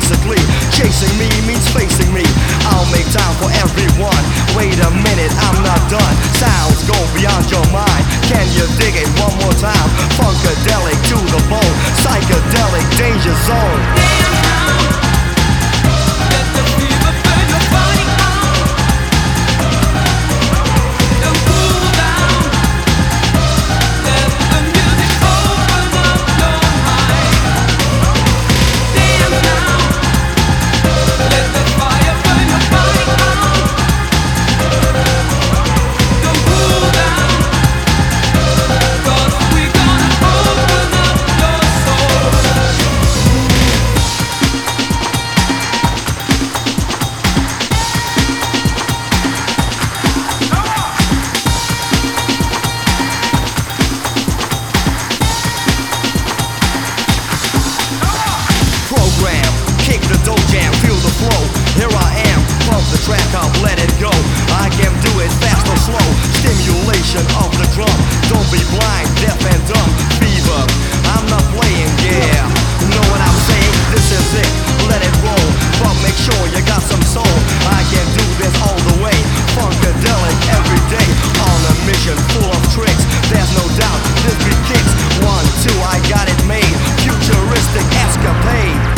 basically, chasing me means facing me. I'll make time for everyone. Wait a minute, I'm not done. Sounds go beyond your mind. Can you dig it one more time? Funkadelic to the bone, psychedelic danger zone. Damn now, let the fever burn your body out. Don't cool down, let the music open up your mind. Damn now, let the fire burn your body out. Don't cool down, 'cause we gonna open up your soul. Program, kick the dough jam, feel the flow. Here I am, pump the track up, let it go. I can do it fast or slow. Stimulation of the drum. Don't be blind, deaf and dumb. Fever, I'm not playing, yeah. Know what I'm saying? This is it, let it roll. But make sure you got some soul. I can do this all the way. Funkadelic every day. On a mission full of tricks. There's no doubt this beat kicks. 1, 2, I got it made. Futuristic escapade.